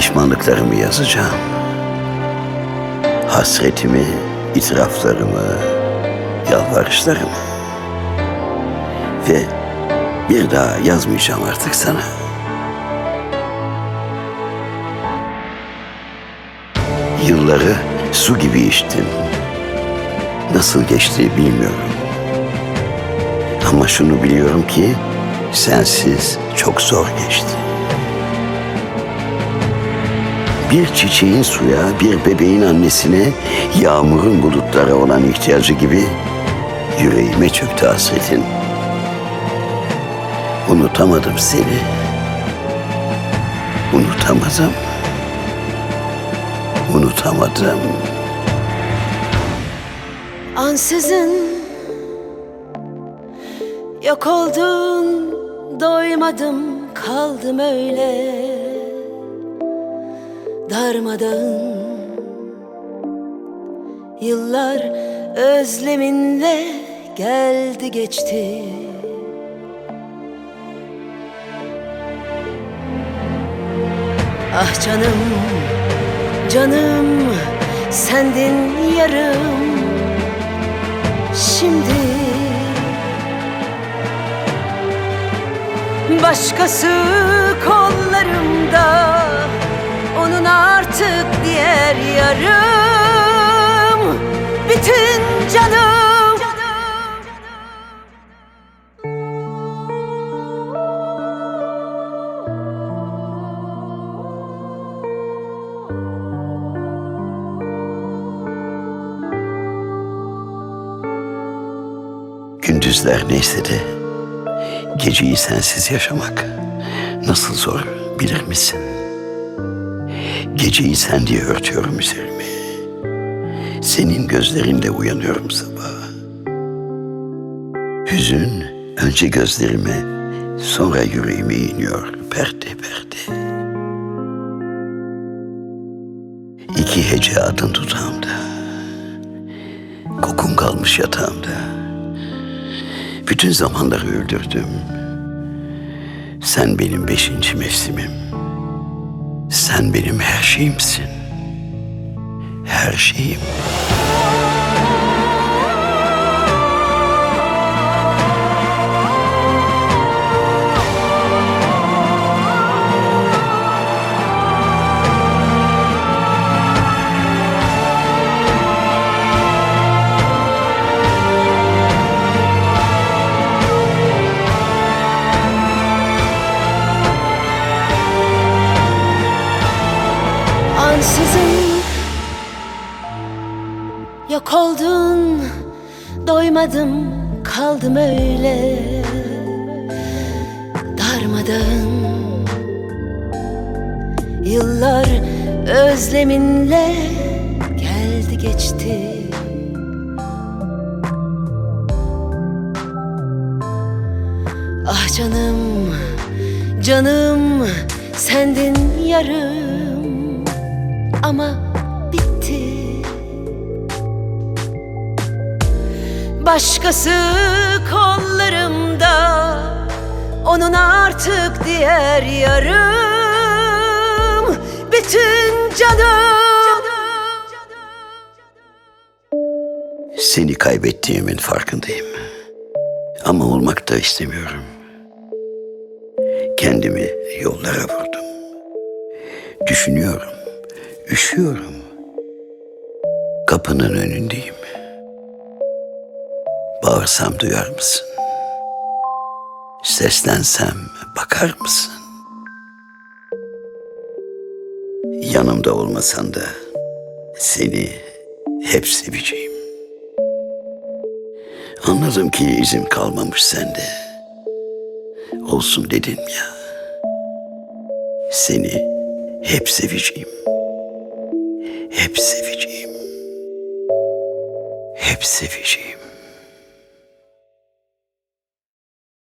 Pişmanlıklarımı yazacağım. Hasretimi, itiraflarımı, yalvarışlarımı. Ve bir daha yazmayacağım artık sana. Yılları su gibi içtim. Nasıl geçti bilmiyorum. Ama şunu biliyorum ki sensiz çok zor geçti. Bir çiçeğin suya, bir bebeğin annesine, yağmurun bulutlara olan ihtiyacı gibi yüreğime çöktü hasretin. Unutamadım seni. Unutamadım. Unutamadım. Ansızın yok oldun, doymadım, kaldım öyle darmadağın. Yıllar özleminle geldi geçti. Ah canım, canım, sendin yarım. Şimdi başkası kollarımda, onun artık diğer yarım. Bütün canım. Gündüzler neyse de geceyi sensiz yaşamak nasıl zor bilir misin? Geceyi sen diye örtüyorum üzerimi. Senin gözlerinle uyanıyorum sabah. Hüzün önce gözlerime, sonra yüreğime iniyor perde perde. İki hece adın dudağımda, kokun kalmış yatağımda. Bütün zamanları öldürdüm. Sen benim 5. mevsimim. Sen benim her şeyimsin. Her şeyim. Ansızın yok oldun, doymadım, kaldım öyle darmadağın. Yıllar özleminle geldi geçti. Ah canım, canım, sendin yarım. Ama bitti. Başkası kollarımda, onun artık diğer yarım. Bütün canım. Seni kaybettiğimin farkındayım. Ama olmak da istemiyorum. Kendimi yollara vurdum. Düşünüyorum. Üşüyorum. Kapının önündeyim. Bağırsam duyar mısın? Seslensem bakar mısın? Yanımda olmasan da seni hep seveceğim. Anladım ki izin kalmamış sende. Olsun dedim ya. Seni hep seveceğim. Hep seveceğim. Hep seveceğim.